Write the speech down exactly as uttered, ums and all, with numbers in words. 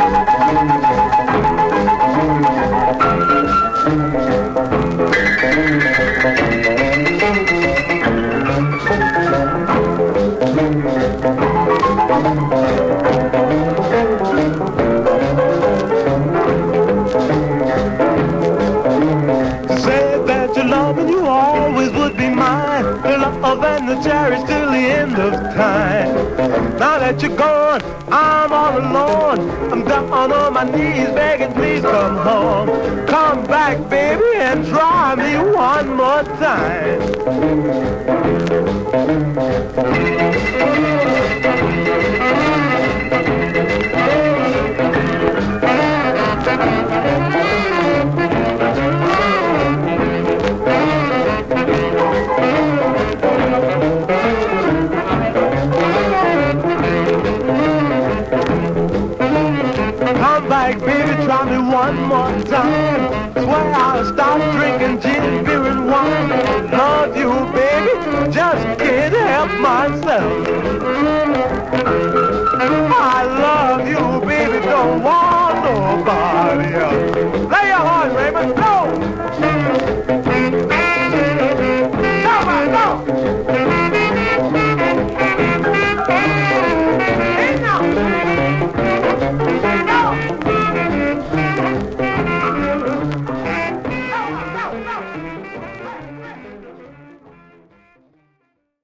And the cherish till the end of time. Now that you're gone, I'm all alone. I'm down on my knees begging, please come home. Come back, baby, and try me one more time. Come back, baby, try me one more time. Swear I'll stop drinking gin, beer, and wine. Love you, baby, just can't help myself.